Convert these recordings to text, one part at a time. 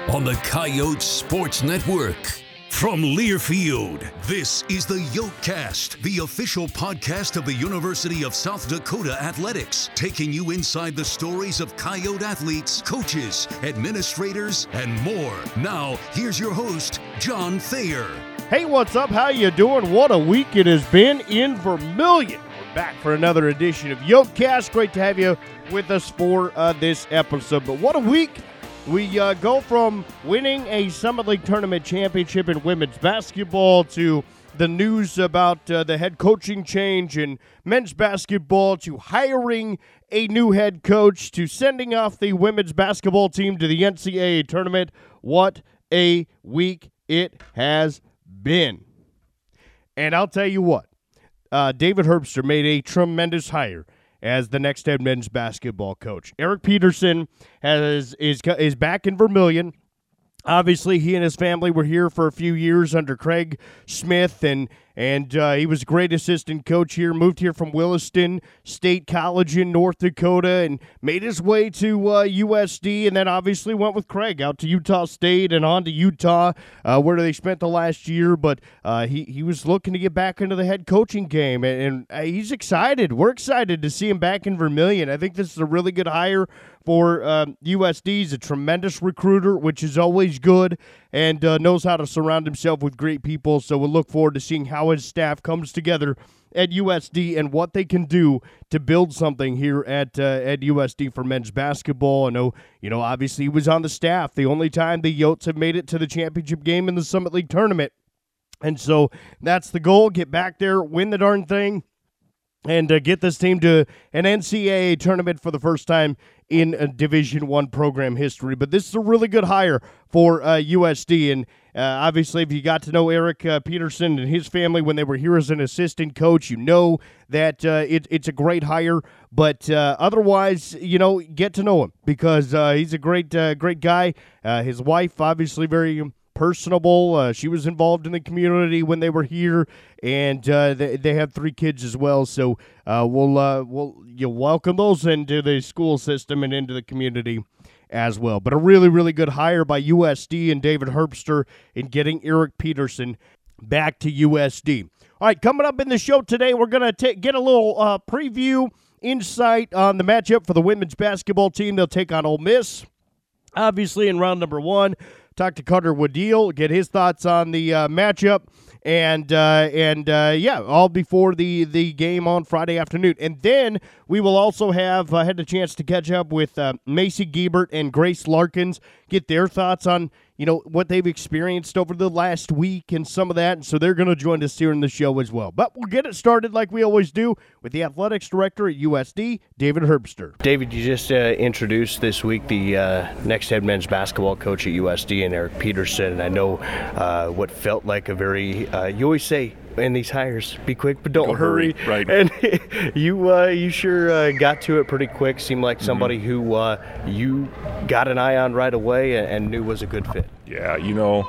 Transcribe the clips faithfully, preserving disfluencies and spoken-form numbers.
on the Coyote Sports Network. From Learfield, this is the Yokecast, the official podcast of the University of South Dakota Athletics, taking you inside the stories of Coyote athletes, coaches, administrators, and more. Now, here's your host, John Thayer. Hey, what's up? How you doing? What a week it has been in Vermilion. We're back for another edition of Yokecast. Great to have you with us for uh, this episode. But what a week. We uh, go from winning a Summit League Tournament championship in women's basketball to the news about uh, the head coaching change in men's basketball to hiring a new head coach to sending off the women's basketball team to the N C double A tournament. What a week it has been. And I'll tell you what, uh, David Herbster made a tremendous hire as the next head men's basketball coach. Eric Peterson has is is back in Vermilion. Obviously, he and his family were here for a few years under Craig Smith, and and uh, he was a great assistant coach here. Moved here from Williston State College in North Dakota and made his way to uh, U S D, and then obviously went with Craig out to Utah State and on to Utah, uh, where they spent the last year. But uh, he, he was looking to get back into the head coaching game, and, and uh, he's excited. We're excited to see him back in Vermilion. I think this is a really good hire for um, U S D. He's a tremendous recruiter, which is always good, and uh, knows how to surround himself with great people. So we'll look forward to seeing how his staff comes together at U S D and what they can do to build something here at uh, at U S D for men's basketball. I know, you know, obviously he was on the staff the only time the Yotes have made it to the championship game in the Summit League tournament. And so that's the goal, get back there, win the darn thing, and uh, get this team to an N C double A tournament for the first time in a Division I program history. But this is a really good hire for uh, U S D. And uh, obviously, if you got to know Eric uh, Peterson and his family when they were here as an assistant coach, you know that uh, it, it's a great hire. But uh, otherwise, you know, get to know him because uh, he's a great, uh, great guy. Uh, his wife, obviously, very personable. Uh, she was involved in the community when they were here, and uh, they they have three kids as well. So uh, we'll uh, we'll you welcome those into the school system and into the community as well. But a really really good hire by U S D and David Herbster in getting Eric Peterson back to U S D. All right, coming up in the show today, we're gonna t- get a little uh, preview insight on the matchup for the women's basketball team. They'll take on Ole Miss, obviously in round number one. Talk to Carter Woodeel, get his thoughts on the uh, matchup, and uh, and uh, yeah, all before the, the game on Friday afternoon. And then we will also have uh, had the chance to catch up with uh, Macy Giebert and Grace Larkins, get their thoughts on, you know, what they've experienced over the last week and some of that. And so they're going to join us here in the show as well. But we'll get it started like we always do with the athletics director at U S D, David Herbster. David, you just uh, introduced this week the uh, next head men's basketball coach at U S D, and Eric Peterson. And I know uh, what felt like a very, uh, you always say, in these hires, be quick but don't, don't hurry. hurry. Right. And you uh, you sure uh, got to it pretty quick. Seemed like somebody mm-hmm. who uh, you got an eye on right away and, and knew was a good fit. Yeah, you know,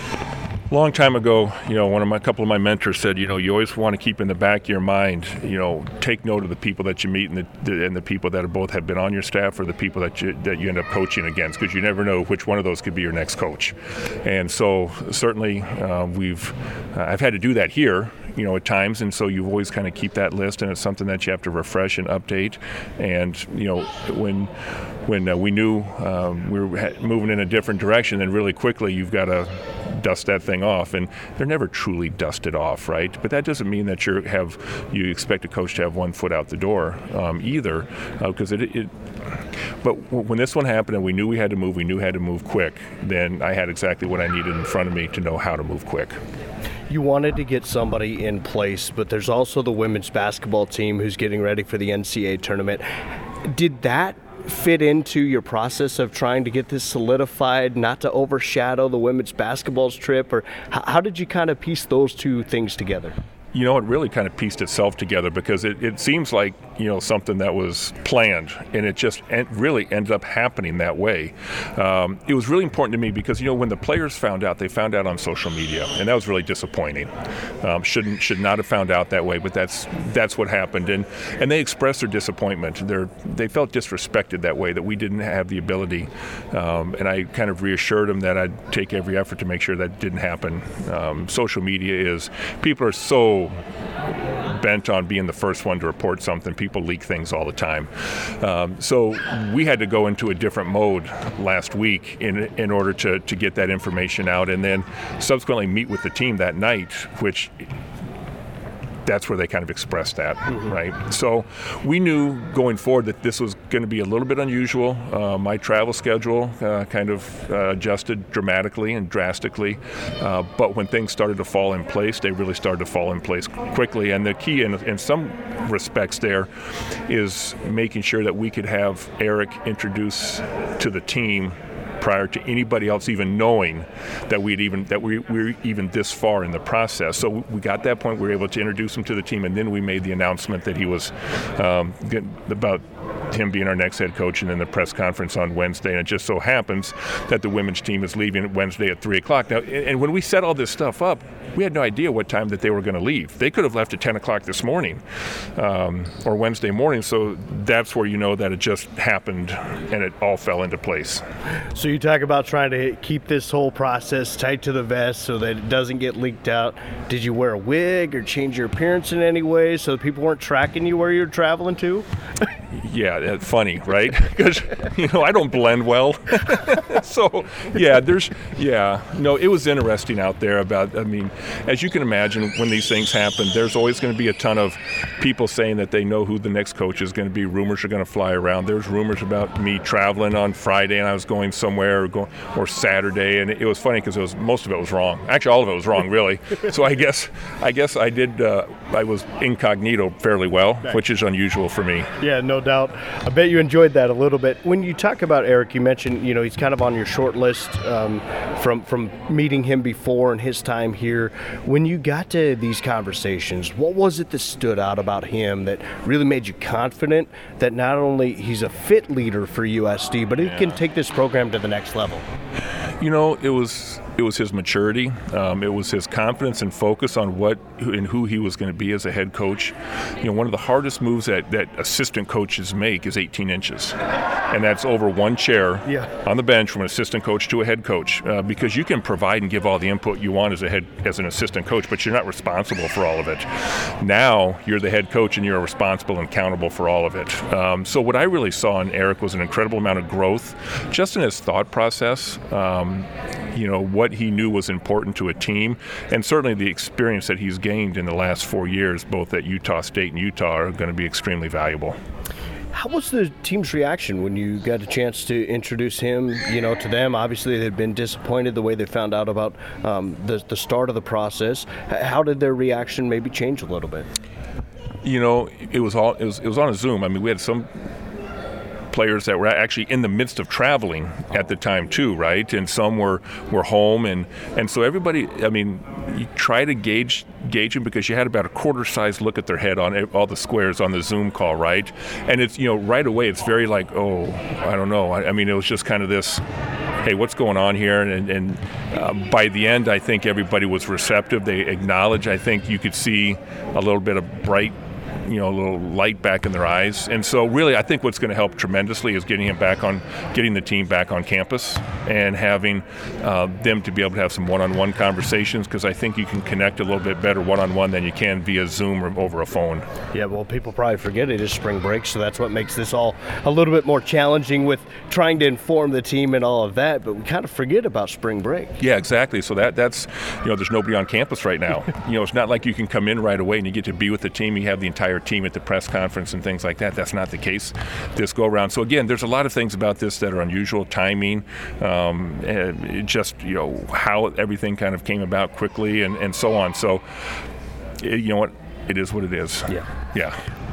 long time ago, you know, one of my couple of my mentors said, you know, you always want to keep in the back of your mind, you know, take note of the people that you meet and the, the and the people that are both have been on your staff or the people that you that you end up coaching against, because you never know which one of those could be your next coach. And so certainly uh, we've uh, I've had to do that here, you know, at times, and so you always kind of keep that list, and it's something that you have to refresh and update. And you know, when when uh, we knew um, we were moving in a different direction, then really quickly you've got to dust that thing off, and they're never truly dusted off, right? But that doesn't mean that you have you expect a coach to have one foot out the door um, either, because uh, it, it. But when this one happened and we knew we had to move, we knew we had to move quick. Then I had exactly what I needed in front of me to know how to move quick. You wanted to get somebody in place, but there's also the women's basketball team who's getting ready for the N C double A tournament. Did that fit into your process of trying to get this solidified, not to overshadow the women's basketball's trip, or how did you kind of piece those two things together? You know, it really kind of pieced itself together because it, it seems like you know, something that was planned, and it just en- really ended up happening that way. Um, it was really important to me because, you know, when the players found out, they found out on social media, and that was really disappointing. Um, shouldn't should not have found out that way, but that's that's what happened, and and they expressed their disappointment. They're, they felt disrespected that way, that we didn't have the ability, um, and I kind of reassured them that I'd take every effort to make sure that didn't happen. Um, social media is, people are so bent on being the first one to report something. People leak things all the time. Um, so we had to go into a different mode last week in in order to, to get that information out, and then subsequently meet with the team that night, which that's where they kind of expressed that, mm-hmm. right? So we knew going forward that this was going to be a little bit unusual. Uh, my travel schedule uh, kind of uh, adjusted dramatically and drastically, uh, but when things started to fall in place, they really started to fall in place quickly. And the key in, in some respects there is making sure that we could have Eric introduce to the team prior to anybody else even knowing that we'd even that we, we were even this far in the process. So we got that point. We were able to introduce him to the team, and then we made the announcement that he was um, about him being our next head coach, and then the press conference on Wednesday. And it just so happens that the women's team is leaving Wednesday at three o'clock. Now, and when we set all this stuff up, we had no idea what time that they were going to leave. They could have left at ten o'clock this morning um, or Wednesday morning. So that's where you know that it just happened and it all fell into place. So you talk about trying to keep this whole process tight to the vest so that it doesn't get leaked out. Did you wear a wig or change your appearance in any way so that people weren't tracking you where you're traveling to? Yeah, that's funny, right? Because, you know, I don't blend well. So, yeah, there's, yeah, no, it was interesting out there about, I mean, as you can imagine, when these things happen, there's always going to be a ton of people saying that they know who the next coach is going to be. Rumors are going to fly around. There's rumors about me traveling on Friday and I was going somewhere or, go, or Saturday, and it was funny because it was most of it was wrong. Actually, all of it was wrong, really. So I guess I guess I did, uh, I was incognito fairly well, which is unusual for me. Yeah, no doubt. I bet you enjoyed that a little bit. When you talk about Eric, you mentioned, you know, he's kind of on your short list um, from from meeting him before and his time here. When you got to these conversations, what was it that stood out about him that really made you confident that not only he's a fit leader for U S D, but he yeah. can take this program to the next level? You know, it was it was his maturity. Um, it was his confidence and focus on what and who he was going to be as a head coach. You know, one of the hardest moves that, that assistant coaches make is eighteen inches. And that's over one chair yeah. on the bench from an assistant coach to a head coach, uh, because you can provide and give all the input you want as a head as an assistant coach, but you're not responsible for all of it. Now you're the head coach and you're responsible and accountable for all of it. Um, so what I really saw in Eric was an incredible amount of growth just in his thought process. Um, you know, what he knew was important to a team, and certainly the experience that he's gained in the last four years, both at Utah State and Utah, are going to be extremely valuable. How was the team's reaction when you got a chance to introduce him, you know, to them? Obviously, they'd been disappointed the way they found out about um, the, the start of the process. How did their reaction maybe change a little bit? You know, it was all it was it was on a Zoom. I mean, we had some players that were actually in the midst of traveling at the time too, right? And some were, were home, and, and so everybody, I mean, you try to gauge gauge them because you had about a quarter-sized look at their head on all the squares on the Zoom call, right? And it's, you know, right away it's very like, oh, I don't know. I, I mean, it was just kind of this, hey, what's going on here? And, and uh, by the end, I think everybody was receptive. They acknowledged. I think you could see a little bit of bright, you know, a little light back in their eyes. And so really I think what's going to help tremendously is getting him back on, getting the team back on campus and having uh, them to be able to have some one-on-one conversations, because I think you can connect a little bit better one-on-one than you can via Zoom or over a phone. Yeah, well, people probably forget it is spring break, so that's what makes this all a little bit more challenging with trying to inform the team and all of that, but we kind of forget about spring break. Yeah, exactly. So that that's, you know, there's nobody on campus right now. You know, it's not like you can come in right away and you get to be with the team. You have the entire team at the press conference and things like that. That's not the case this go around. So again, there's a lot of things about this that are unusual. Timing, um, and just, you know, how everything kind of came about quickly and, and so on. So, you know what, it is what it is. Yeah. Yeah.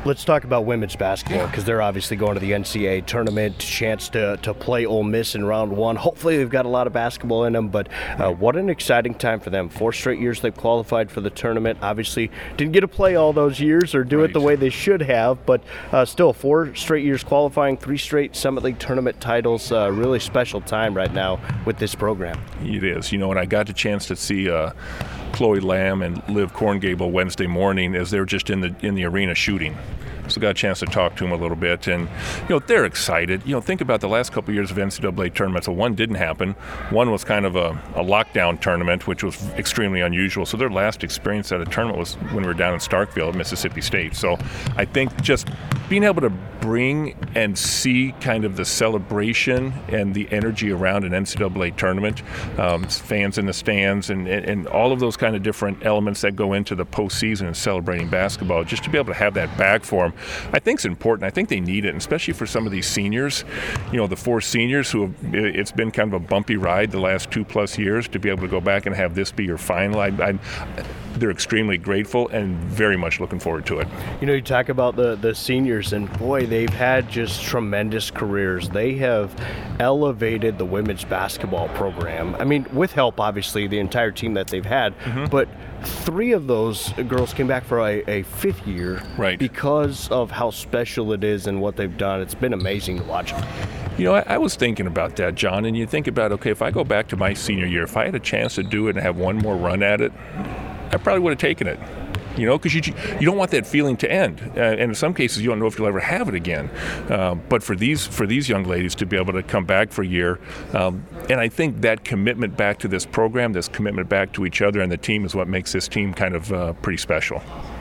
Let's talk about women's basketball, because they're obviously going to the N C double A tournament, chance to, to play Ole Miss in round one. Hopefully they've got a lot of basketball in them, but uh, what an exciting time for them. Four straight years they've qualified for the tournament. Obviously didn't get to play all those years or do right. it the way they should have, but uh, still four straight years qualifying, three straight Summit League tournament titles. Uh, really special time right now with this program. It is. You know, when I got the chance to see uh, Chloe Lamb and Liv Korngable Wednesday morning as they were just in the in the arena shooting. So got a chance to talk to them a little bit, and you know they're excited. You know, think about the last couple of years of N C double A tournaments. So one didn't happen. One was kind of a, a lockdown tournament, which was extremely unusual. So their last experience at a tournament was when we were down in Starkville at Mississippi State. So I think just being able to bring and see kind of the celebration and the energy around an N C double A tournament, um, fans in the stands, and, and, and all of those kind of different elements that go into the postseason and celebrating basketball, just to be able to have that back for them, I think it's important. I think they need it, and especially for some of these seniors, you know, the four seniors who have, it's been kind of a bumpy ride the last two plus years, to be able to go back and have this be your final. I, I, they're extremely grateful and very much looking forward to it. You know, you talk about the, the seniors, and boy, they've had just tremendous careers. They have elevated the women's basketball program. I mean, with help, obviously, the entire team that they've had, mm-hmm. but three of those girls came back for a, a fifth year right. because of how special it is and what they've done. It's been amazing to watch. You know, I, I was thinking about that, John, and you think about, okay, if I go back to my senior year, if I had a chance to do it and have one more run at it, I probably would have taken it. You know, because you you don't want that feeling to end, uh, and in some cases you don't know if you'll ever have it again. Uh, but for these for these young ladies to be able to come back for a year, um, and I think that commitment back to this program, this commitment back to each other and the team, is what makes this team kind of uh, pretty special.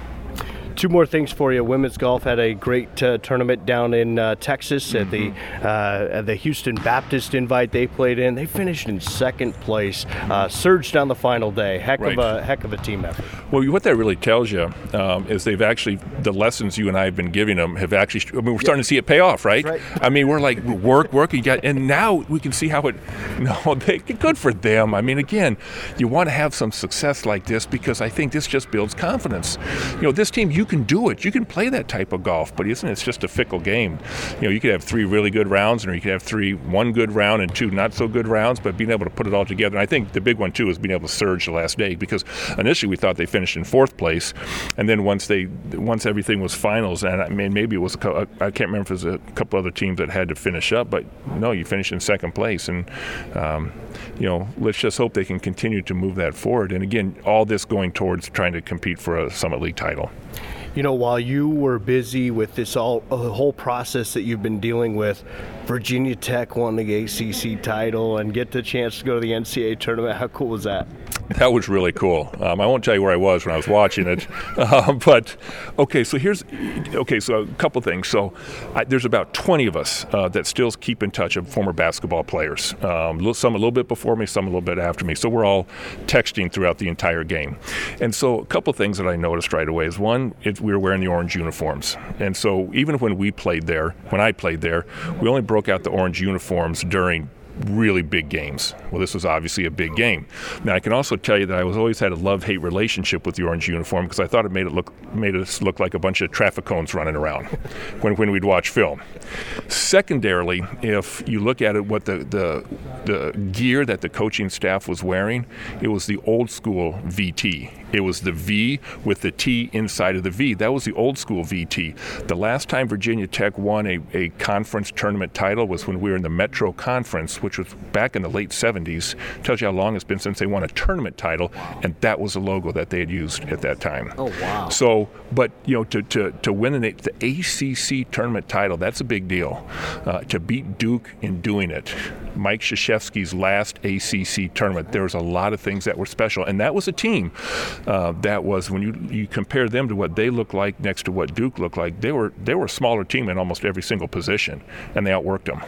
Two more things for you. Women's golf had a great uh, tournament down in uh, Texas mm-hmm. at the uh, at the Houston Baptist Invite they played in. They finished in second place, uh, surged on the final day. Heck right. of a heck of a team effort. Well, what that really tells you um, is they've actually, the lessons you and I have been giving them have actually, I mean, we're starting yeah. to see it pay off, right? right? I mean, we're like, work, work, you got, and now we can see how it, no, they, good for them. I mean, again, you want to have some success like this, because I think this just builds confidence. You know, this team, you can do it. You can play that type of golf, but isn't it, it's just a fickle game. You know, you could have three really good rounds, or you could have three, one good round and two not so good rounds, but being able to put it all together. And I think the big one, too, is being able to surge the last day, because initially we thought they finished in fourth place, and then once they, once everything was finals, and I mean, maybe it was, a, I can't remember if it was a couple other teams that had to finish up, but no, you finished in second place, and um, you know, let's just hope they can continue to move that forward. And again, all this going towards trying to compete for a Summit League title. You know, while you were busy with this all uh, whole process that you've been dealing with, Virginia Tech won the A C C title and get the chance to go to the N C double A tournament. How cool was that? That was really cool. Um, I won't tell you where I was when I was watching it, uh, but okay. So here's okay. So a couple things. So I, there's about twenty of us uh, that still keep in touch of former basketball players. Um, some a little bit before me, some a little bit after me. So we're all texting throughout the entire game. And so a couple things that I noticed right away is, one, it's, we were wearing the orange uniforms, and so even when we played there, when I played there, we only broke out the orange uniforms during really big games. Well, this was obviously a big game. Now, I can also tell you that I was always had a love-hate relationship with the orange uniform, because I thought it made it look made us look like a bunch of traffic cones running around when, when we'd watch film. Secondarily, if you look at it, what the, the the gear that the coaching staff was wearing, it was the old school V T. It was the V with the T inside of the V. That was the old school V T. The last time Virginia Tech won a, a conference tournament title was when we were in the Metro Conference, which was back in the late seventies. Tells you how long it's been since they won a tournament title, and that was the logo that they had used at that time. Oh, wow. So, but, you know, to, to, to win an, the A C C tournament title, that's a big deal. Uh, to beat Duke in doing it, Mike Krzyzewski's last A C C tournament, there was a lot of things that were special, and that was a team uh, that was, when you, you compare them to what they looked like next to what Duke looked like, they were, they were a smaller team in almost every single position, and they outworked them.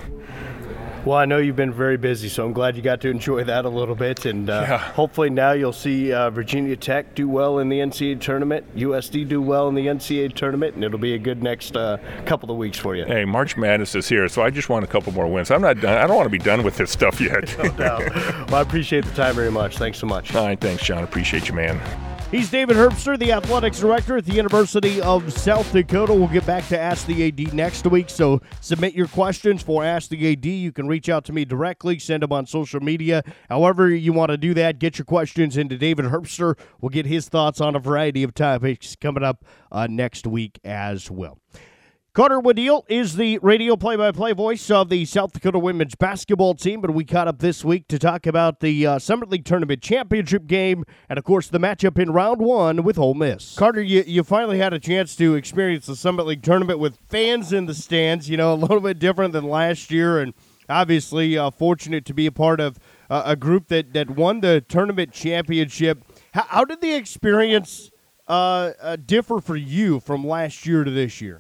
Well, I know you've been very busy, so I'm glad you got to enjoy that a little bit. And uh, yeah. hopefully now you'll see uh, Virginia Tech do well in the N C double A tournament, U S D do well in the N C double A tournament, and it'll be a good next uh, couple of weeks for you. Hey, March Madness is here, so I just want a couple more wins. I'm not done. I don't want to be done with this stuff yet. No doubt. Well, I appreciate the time very much. Thanks so much. All right, thanks, John. Appreciate you, man. He's David Herbster, the athletics director at the University of South Dakota. We'll get back to Ask the A D next week, so submit your questions for Ask the A D. You can reach out to me directly, send them on social media. However you want to do that, get your questions into David Herbster. We'll get his thoughts on a variety of topics coming up uh, next week as well. Carter Waddiel is the radio play-by-play voice of the South Dakota women's basketball team, but we caught up this week to talk about the uh, Summit League Tournament Championship game and, of course, the matchup in round one with Ole Miss. Carter, you, you finally had a chance to experience the Summit League Tournament with fans in the stands, you know, a little bit different than last year, and obviously uh, fortunate to be a part of uh, a group that, that won the tournament championship. How, how did the experience uh, uh, differ for you from last year to this year?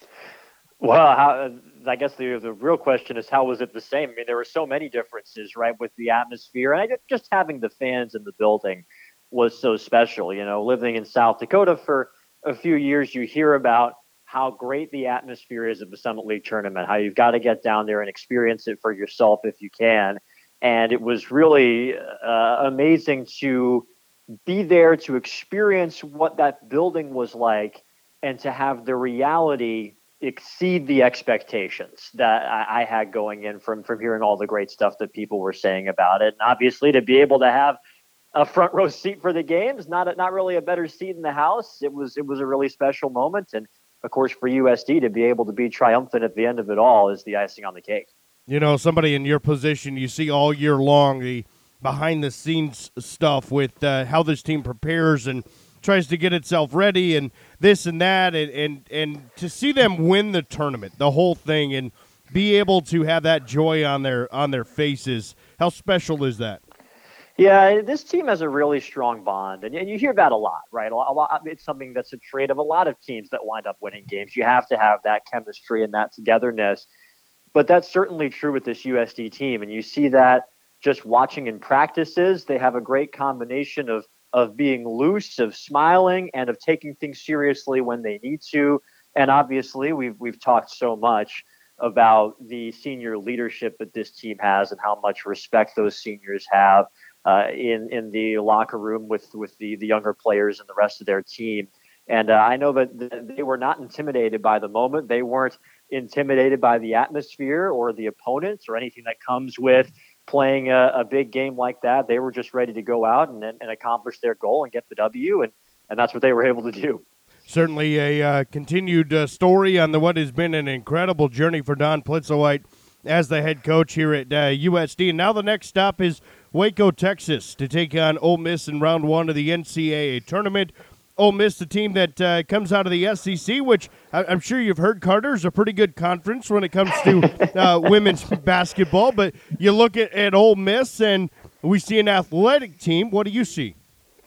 Well, how, I guess the the real question is, how was it the same? I mean, there were so many differences, right, with the atmosphere. And I, just having the fans in the building was so special. You know, living in South Dakota for a few years, you hear about how great the atmosphere is at the Summit League tournament, how you've got to get down there and experience it for yourself if you can. And it was really uh, amazing to be there, to experience what that building was like, and to have the reality exceed the expectations that I, I had going in from, from hearing all the great stuff that people were saying about it. And obviously to be able to have a front row seat for the games, not a, not really a better seat in the house. It was, it was a really special moment. And of course for U S D to be able to be triumphant at the end of it all is the icing on the cake. You know, somebody in your position, you see all year long the behind the scenes stuff with uh, how this team prepares and tries to get itself ready and this and that, and, and and to see them win the tournament, the whole thing, and be able to have that joy on their on their faces, how special is that? Yeah, this team has a really strong bond, and, and you hear that a lot, right? A lot, a lot, it's something that's a trait of a lot of teams that wind up winning games. You have to have that chemistry and that togetherness, but that's certainly true with this U S D team, and you see that just watching in practices. They have a great combination of of being loose, of smiling, and of taking things seriously when they need to. And obviously, we've we've talked so much about the senior leadership that this team has and how much respect those seniors have uh, in in the locker room with with the the younger players and the rest of their team. And uh, I know that they were not intimidated by the moment. They weren't intimidated by the atmosphere or the opponents or anything that comes with playing a, a big game like that. They were just ready to go out and, and accomplish their goal and get the W, and, and that's what they were able to do. Certainly a uh, continued uh, story on the what has been an incredible journey for Don Plitzuweit as the head coach here at uh, U S D. And now the next stop is Waco, Texas, to take on Ole Miss in round one of the N C double A tournament. Ole Miss, the team that uh, comes out of the S E C, which I'm sure you've heard, Carter, is a pretty good conference when it comes to uh, women's basketball. But you look at, at Ole Miss, and we see an athletic team. What do you see?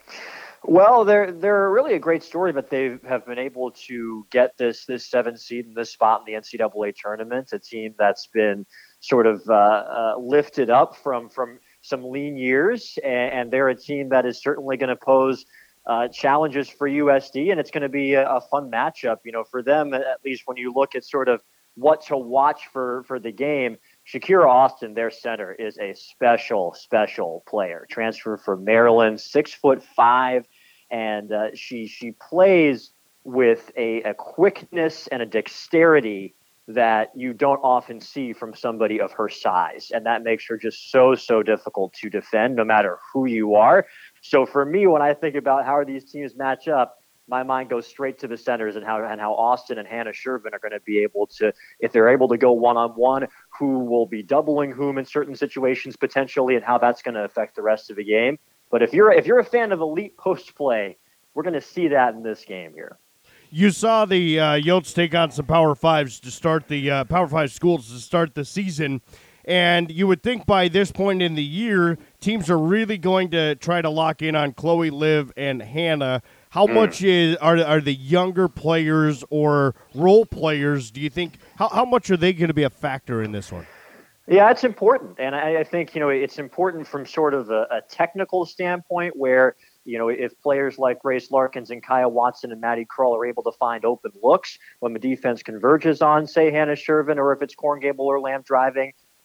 Well, they're they're really a great story, but they have been able to get this this seven seed in this spot in the N C double A tournament. A team that's been sort of uh, uh, lifted up from from some lean years, and, and they're a team that is certainly going to pose Uh, challenges for U S D, and it's going to be a, a fun matchup, you know, for them, at least when you look at sort of what to watch for, for the game. Shakira Austin, their center, is a special, special player. Transfer from Maryland, six foot five, and uh, she she plays with a, a quickness and a dexterity that you don't often see from somebody of her size, and that makes her just so, so difficult to defend, no matter who you are. So for me, when I think about how these teams match up, my mind goes straight to the centers and how and how Austin and Hannah Shervin are going to be able to, if they're able to go one-on-one, who will be doubling whom in certain situations potentially, and how that's going to affect the rest of the game. But if you're if you're a fan of elite post play, we're going to see that in this game here. You saw the uh, Yotes take on some Power Fives to start the uh, Power Five schools to start the season. And you would think by this point in the year, teams are really going to try to lock in on Chloe, Liv, and Hannah. How mm. much is are are the younger players or role players, do you think, how, how much are they going to be a factor in this one? Yeah, it's important. And I, I think, you know, it's important from sort of a, a technical standpoint where, you know, if players like Grace Larkins and Kaya Watson and Maddie Krull are able to find open looks when the defense converges on, say, Hannah Shervin, or if it's Corn Gable or Lamb driving,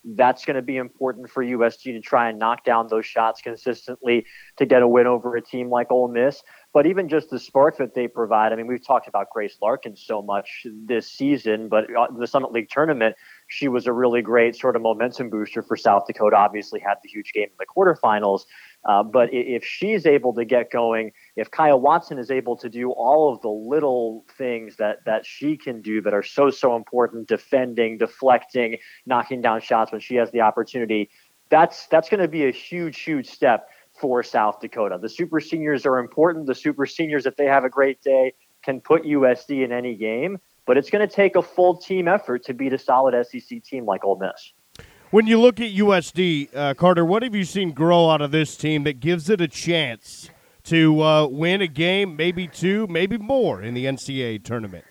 That's going to be important for U S D to try and knock down those shots consistently to get a win over a team like Ole Miss. But even just the spark that they provide, I mean, we've talked about Grace Larkin so much this season, but the Summit League tournament, she was a really great sort of momentum booster for South Dakota. Obviously had the huge game in the quarterfinals. Uh, but if she's able to get going, if Kaya Watson is able to do all of the little things that that she can do that are so, so important, defending, deflecting, knocking down shots when she has the opportunity, that's that's going to be a huge, huge step for South Dakota. The super seniors are important. The super seniors, if they have a great day, can put U S D in any game. But it's going to take a full team effort to beat a solid S E C team like Ole Miss. When you look at U S D, uh, Carter, what have you seen grow out of this team that gives it a chance to uh, win a game, maybe two, maybe more in the N C double A tournament?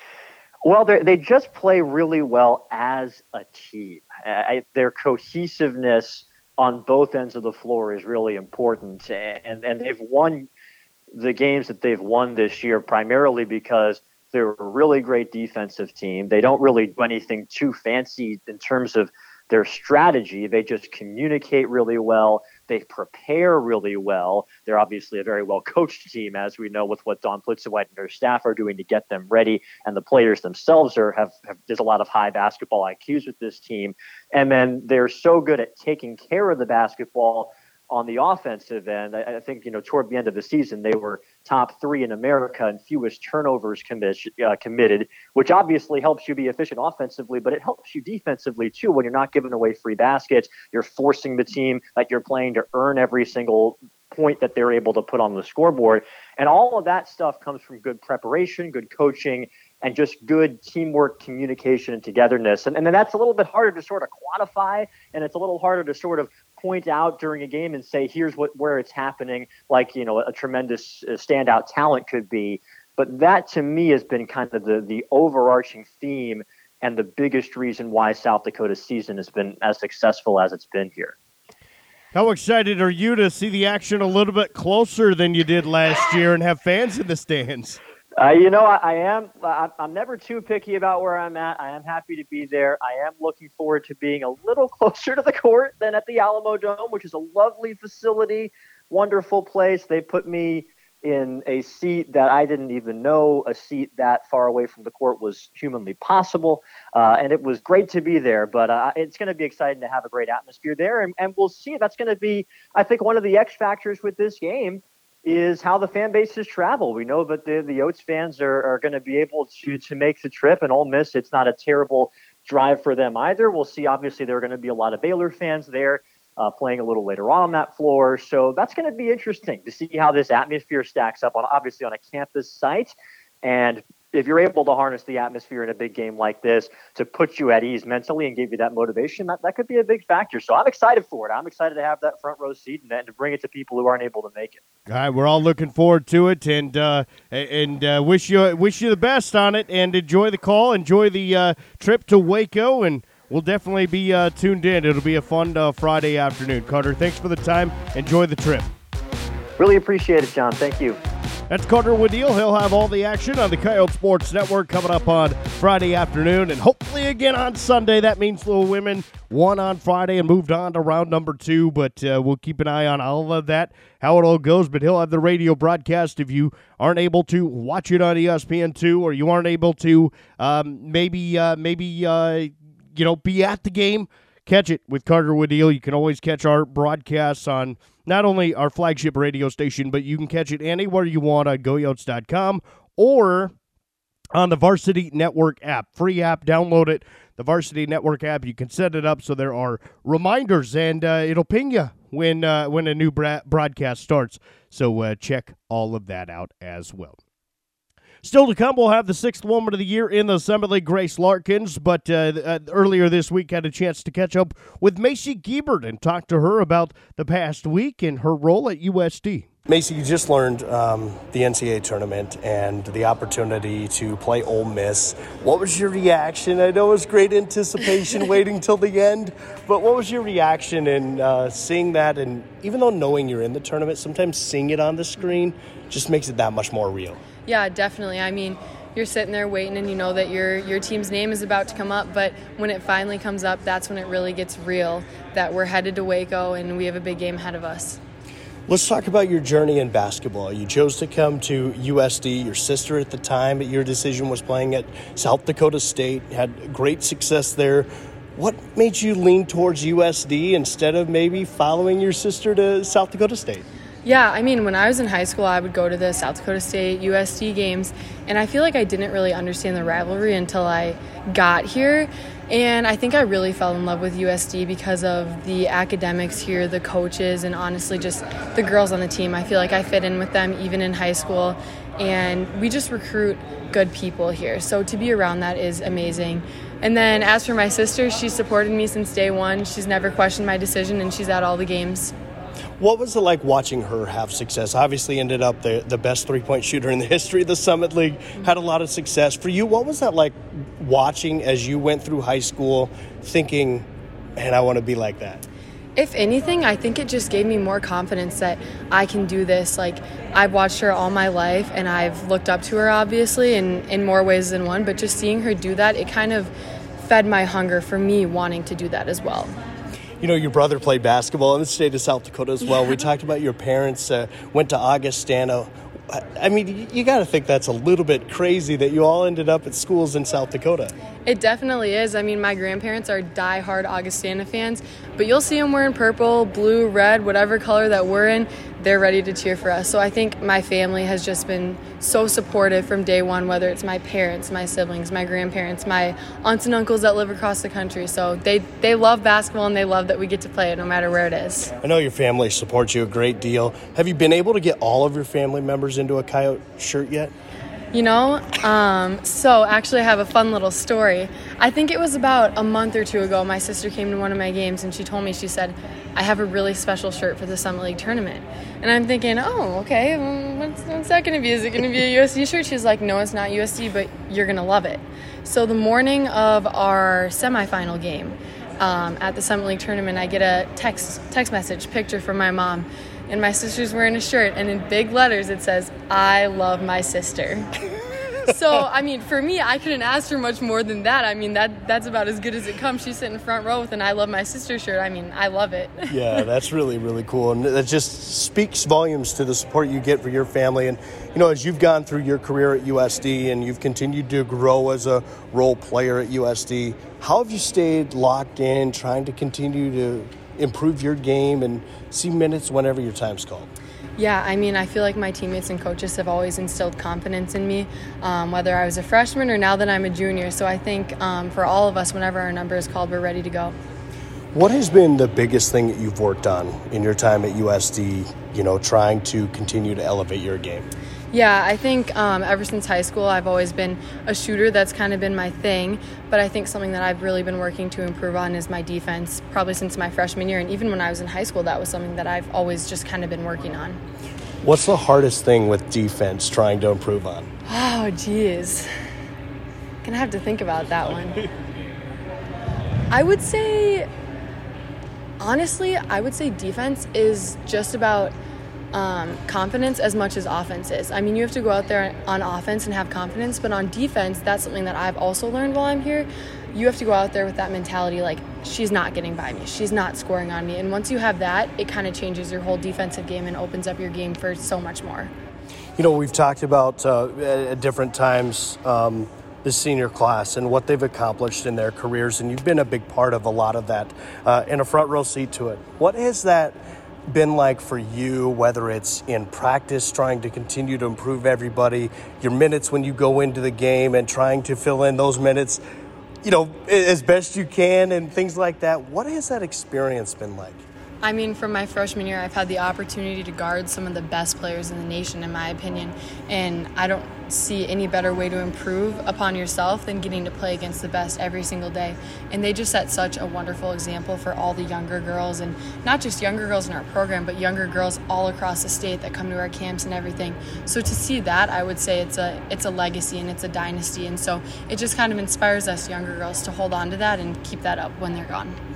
Well, they just play really well as a team. I, their cohesiveness on both ends of the floor is really important, and and they've won the games that they've won this year primarily because they're a really great defensive team. They don't really do anything too fancy in terms of their strategy. They just communicate really well. They prepare really well. They're obviously a very well-coached team, as we know, with what Dawn Plitzewhite and her staff are doing to get them ready. And the players themselves are have, have there's a lot of high basketball I Qs with this team. And then they're so good at taking care of the basketball on the offensive end. I, I think, you know, toward the end of the season, they were top three in America and fewest turnovers commit, uh, committed, which obviously helps you be efficient offensively, but it helps you defensively too when you're not giving away free baskets. You're forcing the team that you're playing to earn every single point that they're able to put on the scoreboard. And all of that stuff comes from good preparation, good coaching, and just good teamwork, communication, and togetherness. And, and then that's a little bit harder to sort of quantify, and it's a little harder to sort of point out during a game and say, here's what where it's happening, like, you know, a tremendous uh, standout talent could be. But that, to me, has been kind of the, the overarching theme and the biggest reason why South Dakota's season has been as successful as it's been here. How excited are you to see the action a little bit closer than you did last year and have fans in the stands? Uh, you know, I, I am. I, I'm never too picky about where I'm at. I am happy to be there. I am looking forward to being a little closer to the court than at the Alamo Dome, which is a lovely facility, wonderful place. They put me in a seat that I didn't even know a seat that far away from the court was humanly possible. Uh, and it was great to be there, but uh, it's going to be exciting to have a great atmosphere there. And, and we'll see. That's going to be, I think, one of the X factors with this game is how the fan bases travel. We know that the, the Oats fans are, are going to be able to, to make the trip, and Ole Miss, it's not a terrible drive for them either. We'll see. Obviously, there are going to be a lot of Baylor fans there uh, playing a little later on that floor. So that's going to be interesting to see how this atmosphere stacks up on, obviously, on a campus site. And if you're able to harness the atmosphere in a big game like this to put you at ease mentally and give you that motivation, that, that could be a big factor. So I'm excited for it. I'm excited to have that front row seat and, and to bring it to people who aren't able to make it. All right, we're all looking forward to it, and uh, and uh, wish you wish you the best on it, and enjoy the call, enjoy the uh, trip to Waco, and we'll definitely be uh, tuned in. It'll be a fun uh, Friday afternoon. Carter, thanks for the time. Enjoy the trip. Really appreciate it, John. Thank you. That's Carter Woodeel. He'll have all the action on the Coyote Sports Network coming up on Friday afternoon, and hopefully again on Sunday. That means Little Women won on Friday and moved on to round number two, but uh, we'll keep an eye on all of that, how it all goes. But he'll have the radio broadcast if you aren't able to watch it on E S P N two, or you aren't able to um, maybe, uh, maybe uh, you know, be at the game. Catch it with Carter Woodeel. You can always catch our broadcasts on not only our flagship radio station, but you can catch it anywhere you want on go yotes dot com or on the Varsity Network app. Free app, download it. The Varsity Network app, you can set it up so there are reminders, and uh, it'll ping you when uh, when a new bra- broadcast starts. So uh, check all of that out as well. Still to come, we'll have the sixth Woman of the Year in the Summit League, Grace Larkins, but uh, uh, earlier this week had a chance to catch up with Macy Giebert and talk to her about the past week and her role at U S D. Macy, you just learned um, the N C double A tournament and the opportunity to play Ole Miss. What was your reaction? I know it was great anticipation waiting till the end, but what was your reaction in uh, seeing that? And even though knowing you're in the tournament, sometimes seeing it on the screen just makes it that much more real. Yeah, definitely. I mean, you're sitting there waiting and you know that your your team's name is about to come up, but when it finally comes up, that's when it really gets real, that we're headed to Waco and we have a big game ahead of us. Let's talk about your journey in basketball. You chose to come to U S D. Your sister at the time at your decision was playing at South Dakota State, had great success there. What made you lean towards U S D instead of maybe following your sister to South Dakota State? Yeah, I mean, when I was in high school, I would go to the South Dakota State U S D games, and I feel like I didn't really understand the rivalry until I got here. And I think I really fell in love with U S D because of the academics here, the coaches, and honestly just the girls on the team. I feel like I fit in with them even in high school, and we just recruit good people here. So to be around that is amazing. And then as for my sister, she's supported me since day one. She's never questioned my decision, and she's at all the games. What was it like watching her have success? Obviously ended up the, the best three-point shooter in the history of the Summit League, had a lot of success. For you, what was that like watching as you went through high school, thinking, man, I want to be like that? If anything, I think it just gave me more confidence that I can do this. Like, I've watched her all my life, and I've looked up to her, obviously, in, in more ways than one. But just seeing her do that, it kind of fed my hunger for me wanting to do that as well. You know, your brother played basketball in the state of South Dakota as well. Yeah. We talked about your parents uh, went to Augustana. I mean, you got to think that's a little bit crazy that you all ended up at schools in South Dakota. It definitely is. I mean, my grandparents are diehard Augustana fans, but you'll see them wearing purple, blue, red, whatever color that we're in. They're ready to cheer for us. So I think my family has just been so supportive from day one, whether it's my parents, my siblings, my grandparents, my aunts and uncles that live across the country. So they, they love basketball, and they love that we get to play it no matter where it is. I know your family supports you a great deal. Have you been able to get all of your family members into a Coyote shirt yet? You know, um, so actually I have a fun little story. I think it was about a month or two ago, my sister came to one of my games and she told me, she said, I have a really special shirt for the Summit League tournament. And I'm thinking, oh, okay, what's, what's that going to be? Is it going to be a U S D shirt? She's like, no, it's not U S D, but you're going to love it. So the morning of our semifinal game um, at the Summit League tournament, I get a text text message picture from my mom. And my sister's wearing a shirt, and in big letters it says, I love my sister. So, I mean, for me, I couldn't ask for much more than that. I mean, that that's about as good as it comes. She's sitting front row with an I love my sister shirt. I mean, I love it. Yeah, that's really, really cool. And that just speaks volumes to the support you get for your family. And, you know, as you've gone through your career at U S D and you've continued to grow as a role player at U S D, how have you stayed locked in, trying to continue to improve your game and see minutes whenever your time's called? Yeah, I mean, I feel like my teammates and coaches have always instilled confidence in me, um, whether I was a freshman or now that I'm a junior. So I think um, for all of us, whenever our number is called, we're ready to go. What has been the biggest thing that you've worked on in your time at U S D, you know, trying to continue to elevate your game? Yeah, I think um, ever since high school, I've always been a shooter. That's kind of been my thing. But I think something that I've really been working to improve on is my defense, probably since my freshman year. And even when I was in high school, that was something that I've always just kind of been working on. What's the hardest thing with defense trying to improve on? Oh, geez. Gonna have to think about that one. I would say, honestly, I would say defense is just about Um, confidence as much as offense is. I mean, you have to go out there on offense and have confidence, but on defense, that's something that I've also learned while I'm here. You have to go out there with that mentality, like, she's not getting by me, she's not scoring on me. And once you have that, it kind of changes your whole defensive game and opens up your game for so much more. You know, we've talked about uh, at different times um, the senior class and what they've accomplished in their careers, and you've been a big part of a lot of that uh, in a front row seat to it. What has that been like for you, whether it's in practice, trying to continue to improve everybody, your minutes when you go into the game and trying to fill in those minutes, you know, as best you can and things like that? What has that experience been like? I mean, from my freshman year, I've had the opportunity to guard some of the best players in the nation, in my opinion, and I don't see any better way to improve upon yourself than getting to play against the best every single day. And they just set such a wonderful example for all the younger girls, and not just younger girls in our program, but younger girls all across the state that come to our camps and everything. So to see that, I would say it's a it's a legacy and it's a dynasty, and so it just kind of inspires us younger girls to hold on to that and keep that up when they're gone. You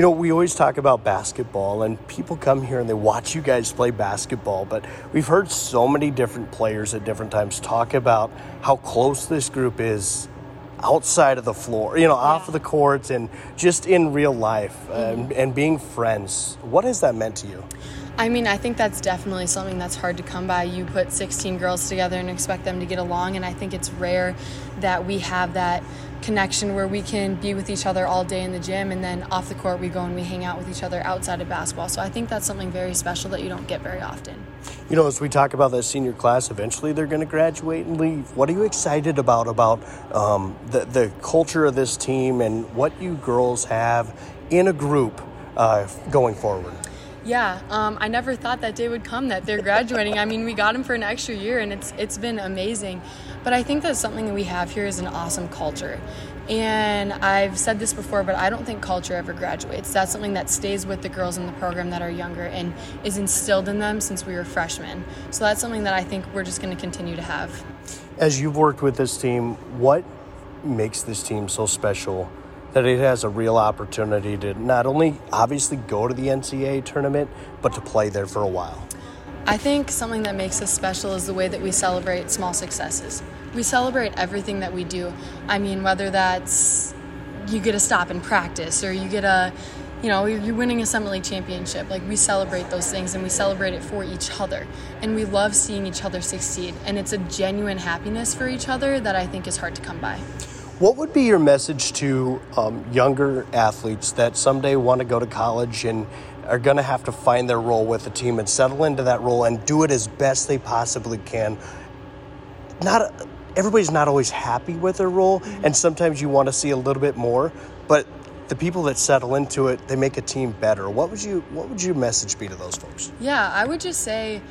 You know, we always talk about basketball, and people come here and they watch you guys play basketball, but we've heard so many different players at different times talk about how close this group is outside of the floor, you know, yeah. off of the courts and just in real life, mm-hmm. and, and being friends. What has that meant to you? I mean, I think that's definitely something that's hard to come by. You put sixteen girls together and expect them to get along, and I think it's rare that we have that connection where we can be with each other all day in the gym, and then off the court we go and we hang out with each other outside of basketball. So I think that's something very special that you don't get very often. You know, as we talk about that senior class, eventually they're going to graduate and leave. What are you excited about, about um, the, the culture of this team and what you girls have in a group uh, going forward? Yeah, um, I never thought that day would come that they're graduating. I mean, we got them for an extra year, and it's it's been amazing. But I think that something that we have here is an awesome culture. And I've said this before, but I don't think culture ever graduates. That's something that stays with the girls in the program that are younger and is instilled in them since we were freshmen. So that's something that I think we're just going to continue to have. As you've worked with this team, what makes this team so special that it has a real opportunity to not only obviously go to the N C double A tournament, but to play there for a while? I think something that makes us special is the way that we celebrate small successes. We celebrate everything that we do. I mean, whether that's you get a stop in practice or you get a, you know, you're winning a Summit League championship. Like, we celebrate those things and we celebrate it for each other. And we love seeing each other succeed. And it's a genuine happiness for each other that I think is hard to come by. What would be your message to um, younger athletes that someday want to go to college and are going to have to find their role with the team and settle into that role and do it as best they possibly can? Not everybody's not always happy with their role, and sometimes you want to see a little bit more, but the people that settle into it, they make a team better. What would you what would your message be to those folks? Yeah, I would just say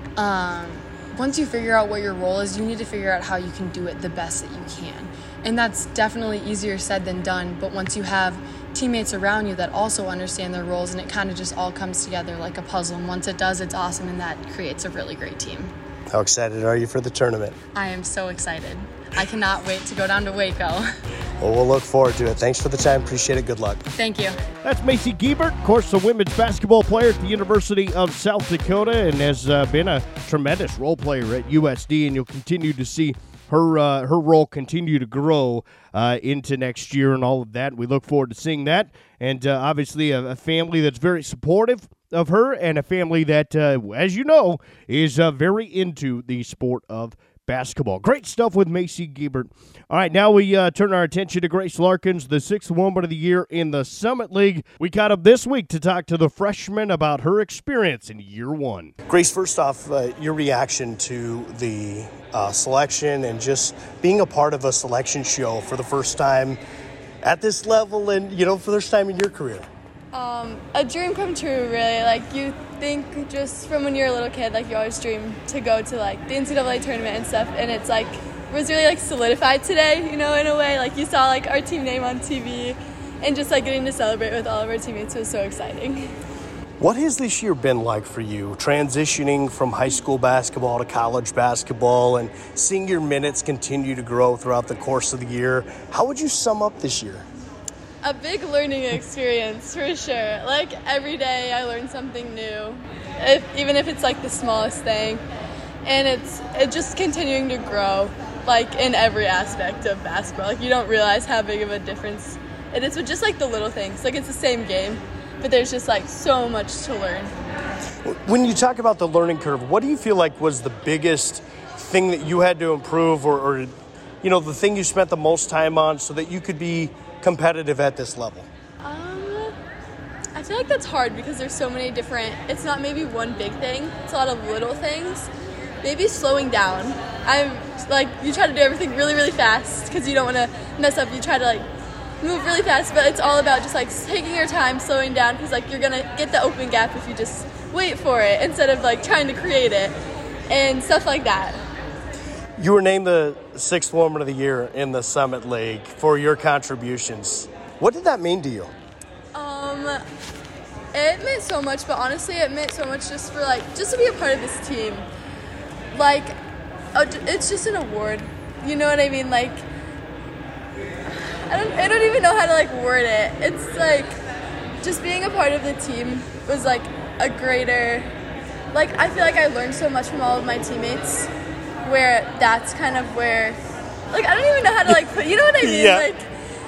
um, once you figure out what your role is, you need to figure out how you can do it the best that you can. And that's definitely easier said than done, but once you have teammates around you that also understand their roles, and it kind of just all comes together like a puzzle, and once it does, it's awesome, and that creates a really great team. How excited are you for the tournament? I am so excited. I cannot wait to go down to Waco. Well, we'll look forward to it. Thanks for the time. Appreciate it. Good luck. Thank you. That's Macy Giebert, of course, a women's basketball player at the University of South Dakota, and has uh, been a tremendous role player at U S D, and you'll continue to see her uh, her role continue to grow uh, into next year and all of that. We look forward to seeing that, and uh, obviously a, a family that's very supportive of her, and a family that, uh, as you know, is uh, very into the sport of basketball. Great stuff with Macy Giebert. All right, now we uh, turn our attention to Grace Larkins, the sixth Woman of the Year in the Summit League. We caught up this week to talk to the freshman about her experience in year one. Grace, first off, uh, your reaction to the uh, selection and just being a part of a selection show for the first time at this level and, you know, for the first time in your career. Um, a dream come true, really. Like, you think just from when you're a little kid, like, you always dream to go to, like, the N C double A tournament and stuff, and it's, like, it was really, like, solidified today, you know, in a way. Like, you saw, like, our team name on T V, and just, like, getting to celebrate with all of our teammates was so exciting. What has this year been like for you, transitioning from high school basketball to college basketball and seeing your minutes continue to grow throughout the course of the year? How would you sum up this year? A big learning experience, for sure. Like, every day I learn something new, if, even if it's, like, the smallest thing. And it's it just continuing to grow, like, in every aspect of basketball. Like, you don't realize how big of a difference it is with just, like, the little things. Like, it's the same game, but there's just, like, so much to learn. When you talk about the learning curve, what do you feel like was the biggest thing that you had to improve, or, or you know, the thing you spent the most time on so that you could be competitive at this level? Um, I feel like that's hard because there's so many different, it's not maybe one big thing, it's a lot of little things. Maybe slowing down. I'm like, you try to do everything really, really fast because you don't want to mess up. You try to, like, move really fast, but it's all about just, like, taking your time, slowing down, because, like, you're going to get the open gap if you just wait for it instead of, like, trying to create it and stuff like that. You were named the sixth Woman of the Year in the Summit League for your contributions. What did that mean to you? Um, it meant so much, but honestly, it meant so much just for, like, just to be a part of this team. Like, it's just an award. You know what I mean? Like, I don't, I don't even know how to, like, word it. It's, like, just being a part of the team was like a greater, like I feel like I learned so much from all of my teammates, where that's kind of where, like I don't even know how to like put, you know what I mean? Yeah. Like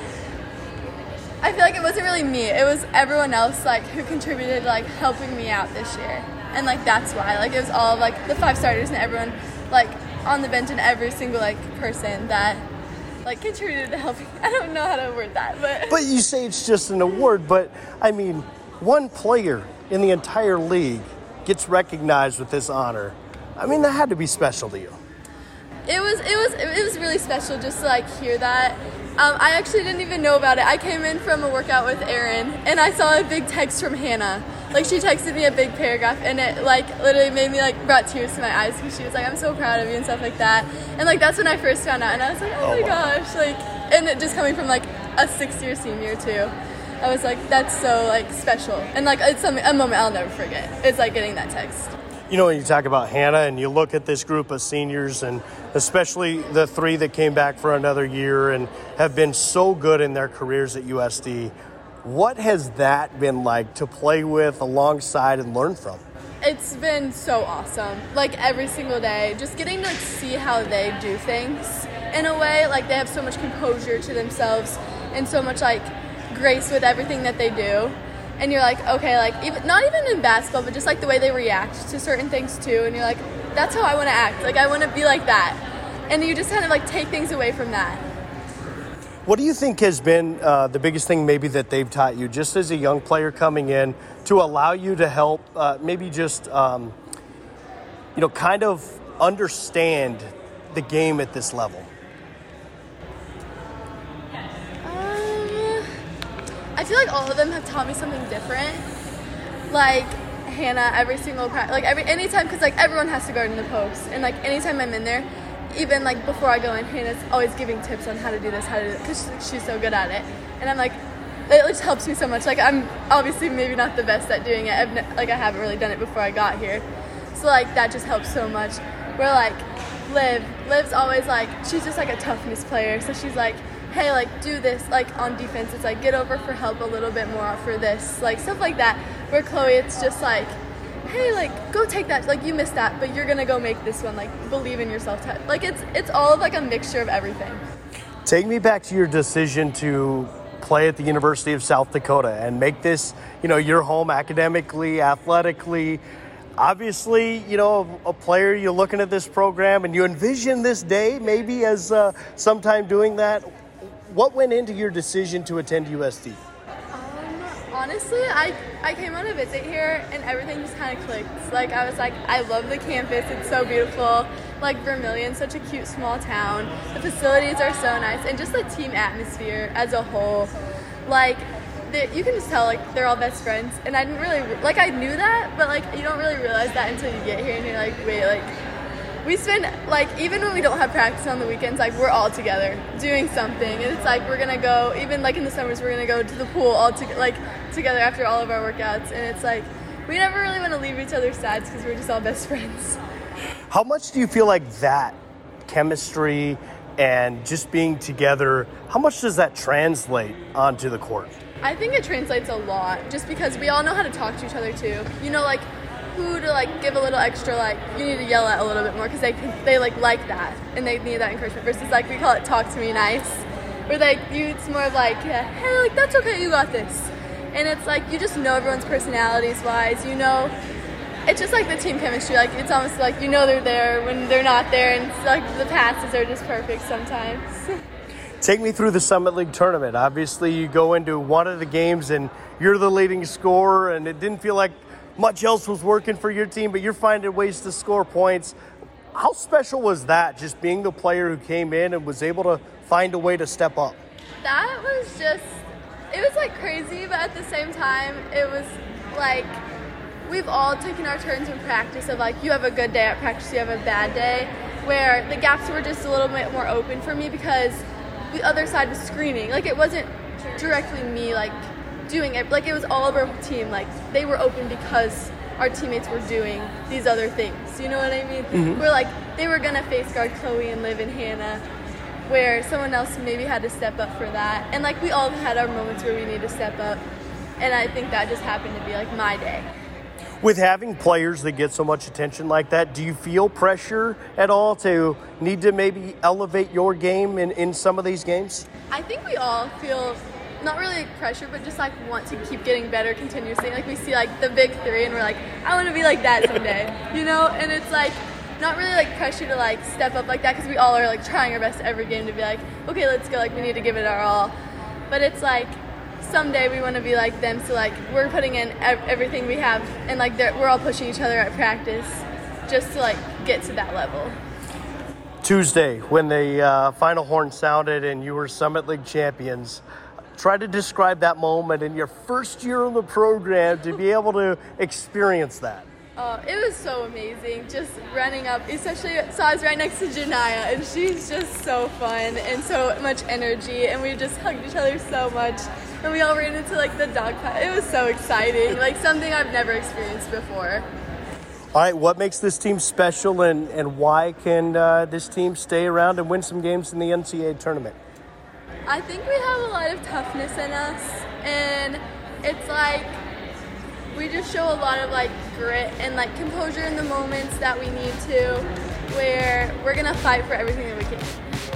I feel like it wasn't really me, it was everyone else like who contributed like helping me out this year. And like that's why, like it was all of, like the five starters and everyone like on the bench and every single like person that like contributed to helping. I don't know how to word that, but But you say it's just an award, but I mean, one player in the entire league gets recognized with this honor. I mean, that had to be special to you. it was it was it was really special just to like hear that. Um, I actually didn't even know about it. I came in from a workout with Erin, and I saw a big text from Hannah. Like, she texted me a big paragraph, and it, like, literally made me, like, brought tears to my eyes, because she was like, I'm so proud of you and stuff like that. And, like, that's when I first found out, and I was like, oh, Oh, my wow. gosh. Like, and it just coming from, like, a sixth-year senior, too. I was like, that's so, like, special. And, like, it's something, a moment I'll never forget. It's, like, getting that text. You know, when you talk about Hannah and you look at this group of seniors, and especially the three that came back for another year and have been so good in their careers at U S D, what has that been like to play with alongside and learn from? It's been so awesome. Like, every single day, just getting to like, see how they do things in a way. Like, they have so much composure to themselves and so much, like, grace with everything that they do. And you're like, okay, like, even not even in basketball, but just, like, the way they react to certain things, too. And you're like, that's how I want to act. Like, I want to be like that. And you just kind of, like, take things away from that. What do you think has been uh, the biggest thing maybe that they've taught you, just as a young player coming in, to allow you to help uh, maybe just, um, you know, kind of understand the game at this level? Um, I feel like all of them have taught me something different. Like, Hannah, every single practice, like, every, anytime, because, like, everyone has to guard in the post. And, like, anytime I'm in there, even, like, before I go in, Hannah's always giving tips on how to do this, how to do it, because she's so good at it. And I'm like, it just helps me so much. Like, I'm obviously maybe not the best at doing it. I've ne- like, I haven't really done it before I got here. So, like, that just helps so much. Where, like, Liv, Liv's always, like, she's just, like, a toughness player. So she's like, hey, like, do this, like, on defense. It's, like, get over for help a little bit more for this. Like, stuff like that. Where Chloe, it's just, like, hey, like, go take that, like, you missed that, but you're gonna go make this one, like, believe in yourself. Like, it's it's all of, like, a mixture of everything. Take me back to your decision to play at the University of South Dakota and make this, you know, your home academically, athletically. Obviously, you know, a player, you're looking at this program and you envision this day maybe as uh, sometime doing that. What went into your decision to attend U S D? Honestly, I, I came on a visit here and everything just kind of clicked. Like, I was like, I love the campus. It's so beautiful. Like, Vermillion, such a cute small town. The facilities are so nice. And just the team atmosphere as a whole. Like, the, you can just tell, like, they're all best friends. And I didn't really, like, I knew that, but, like, you don't really realize that until you get here and you're like, wait, like, we spend, like, even when we don't have practice on the weekends, like, we're all together doing something. And it's like, we're going to go, even, like, in the summers, we're going to go to the pool all to, like, together after all of our workouts. And it's like, we never really want to leave each other's sides because we're just all best friends. How much do you feel like that chemistry and just being together, how much does that translate onto the court? I think it translates a lot just because we all know how to talk to each other, too. You know, like, who to, like, give a little extra, like, you need to yell at a little bit more because they, they, like, like that and they need that encouragement versus, like, we call it talk to me nice. Where, like, you, it's more of, like, yeah, hey, like, that's okay, you got this. And it's, like, you just know everyone's personalities-wise. You know, it's just, like, the team chemistry. Like, it's almost like you know they're there when they're not there. And, it's, like, the passes are just perfect sometimes. Take me through the Summit League tournament. Obviously, you go into one of the games and you're the leading scorer, and it didn't feel like much else was working for your team, but you're finding ways to score points. How special was that, just being the player who came in and was able to find a way to step up? That was just, it was, like, crazy, but at the same time, it was, like, we've all taken our turns in practice of, like, you have a good day at practice, you have a bad day, where the gaps were just a little bit more open for me because the other side was screening. Like, it wasn't directly me, like, doing it. Like, it was all of our team. Like, they were open because our teammates were doing these other things. You know what I mean? Mm-hmm. We're like, they were going to face guard Chloe and Liv and Hannah, where someone else maybe had to step up for that. And, like, we all had our moments where we need to step up. and I think that just happened to be like my day. With having players that get so much attention like that, do you feel pressure at all to need to maybe elevate your game in, in some of these games? I think we all feel not really like pressure, but just like want to keep getting better continuously. Like we see like the big three and we're like, I want to be like that someday, you know? And it's like not really like pressure to like step up like that, because we all are like trying our best every game to be like, okay, let's go, like we need to give it our all. But it's like someday we want to be like them, so like we're putting in ev- everything we have, and like we're all pushing each other at practice just to like get to that level. Tuesday, when the uh, final horn sounded and you were Summit League champions, try to describe that moment in your first year in the program to be able to experience that. Uh, it was so amazing, just running up, especially, so I was right next to Janiyah, and she's just so fun and so much energy, and we just hugged each other so much, and we all ran into like the dog pile. It was so exciting, like something I've never experienced before. All right, what makes this team special, and, and why can uh, this team stay around and win some games in the N C double A tournament? I think we have a lot of toughness in us, and it's like we just show a lot of like grit and like composure in the moments that we need to, where we're gonna fight for everything that we can.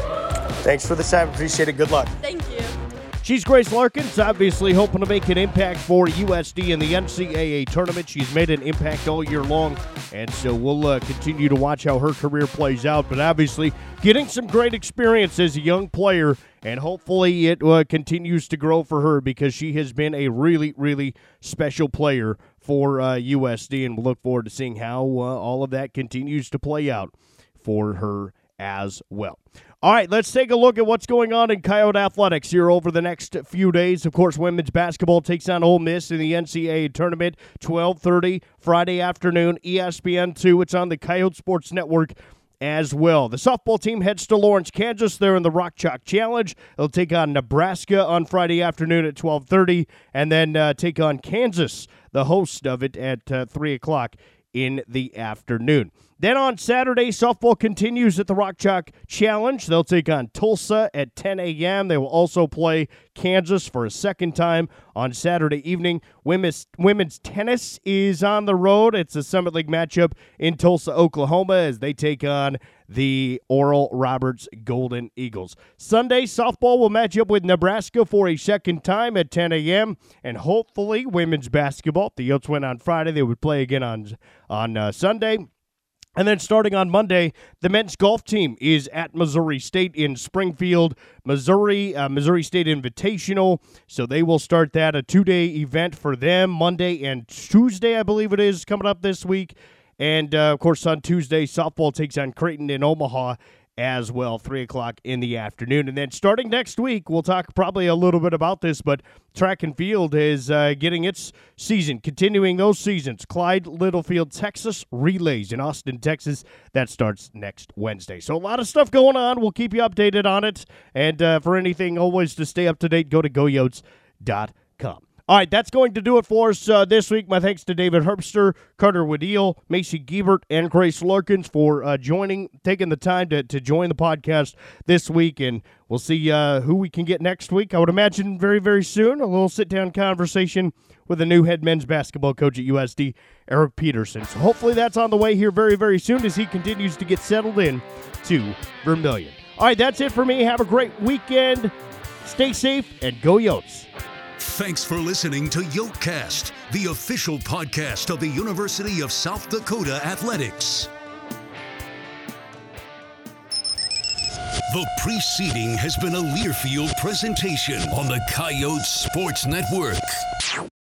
Thanks for the time. Appreciate it. Good luck. Thank you. She's Grace Larkins, obviously hoping to make an impact for U S D in the N C double A tournament. She's made an impact all year long, and so we'll uh, continue to watch how her career plays out. But obviously getting some great experience as a young player, and hopefully it uh, continues to grow for her, because she has been a really, really special player for uh, U S D, and we'll look forward to seeing how uh, all of that continues to play out for her as well. All right, let's take a look at what's going on in Coyote Athletics here over the next few days. Of course, women's basketball takes on Ole Miss in the N C double A tournament, twelve thirty Friday afternoon, E S P N two. It's on the Coyote Sports Network as well. The softball team heads to Lawrence, Kansas. They're in the Rock Chalk Challenge. They'll take on Nebraska on Friday afternoon at twelve thirty, and then uh, take on Kansas, the host of it, at uh, three o'clock in the afternoon. Then on Saturday, softball continues at the Rock Chalk Challenge. They'll take on Tulsa at ten a.m. They will also play Kansas for a second time on Saturday evening. Women's, women's tennis is on the road. It's a Summit League matchup in Tulsa, Oklahoma, as they take on the Oral Roberts Golden Eagles. Sunday, softball will match up with Nebraska for a second time at ten a.m. And hopefully women's basketball, if the Yotes win on Friday, they would play again on, on uh, Sunday. And then starting on Monday, the men's golf team is at Missouri State in Springfield, Missouri, uh, Missouri State Invitational. So they will start that, a two-day event for them, Monday and Tuesday, I believe it is, coming up this week. And, uh, of course, on Tuesday, softball takes on Creighton in Omaha as well, three o'clock in the afternoon. And then starting next week, we'll talk probably a little bit about this, but track and field is uh, getting its season, continuing those seasons. Clyde Littlefield Texas Relays in Austin, Texas. That starts next Wednesday. So a lot of stuff going on. We'll keep you updated on it. And uh, for anything, always to stay up to date, go to go yotes dot com. All right, that's going to do it for us uh, this week. My thanks to David Herbster, Carter Woodeel, Macy Giebert, and Grace Larkins for uh, joining, taking the time to, to join the podcast this week. And we'll see uh, who we can get next week. I would imagine very, very soon, a little sit-down conversation with the new head men's basketball coach at U S D, Eric Peterson. So hopefully that's on the way here very, very soon as he continues to get settled in to Vermillion. All right, that's it for me. Have a great weekend. Stay safe and go Yotes. Thanks for listening to Yotecast, the official podcast of the University of South Dakota Athletics. The preceding has been a Learfield presentation on the Coyote Sports Network.